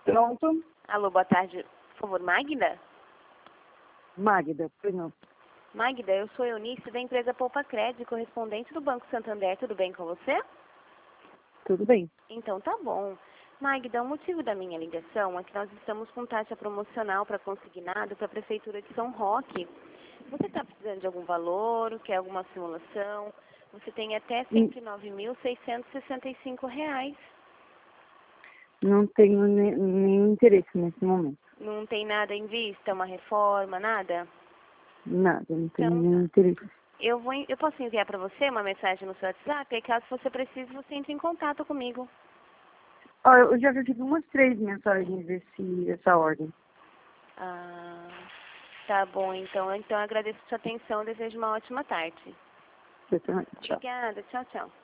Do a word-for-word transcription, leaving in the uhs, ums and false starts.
Pronto. Alô, boa tarde. Por favor, Magda? Magda, pois não. Magda, eu sou Eunice da empresa Poupa Crédito, correspondente do Banco Santander. Tudo bem com você? Tudo bem. Então tá bom. Magda, o motivo da minha ligação é que nós estamos com taxa promocional para consignado para a Prefeitura de São Roque. Você está precisando de algum valor, quer alguma simulação? Você tem até cento e nove mil, seiscentos e sessenta e cinco reais. Não tenho ne- nenhum interesse nesse momento. Não tem nada em vista, uma reforma, nada? Nada, não tenho Então, nenhum interesse. eu, vou, en- eu posso enviar para você uma mensagem no seu WhatsApp, e caso você precise, você entre em contato comigo. Ó, eu já recebi umas três mensagens desse, dessa ordem. Ah, tá bom, então. Então, eu agradeço a sua atenção, desejo uma ótima tarde. Tchau. Obrigada, tchau, tchau.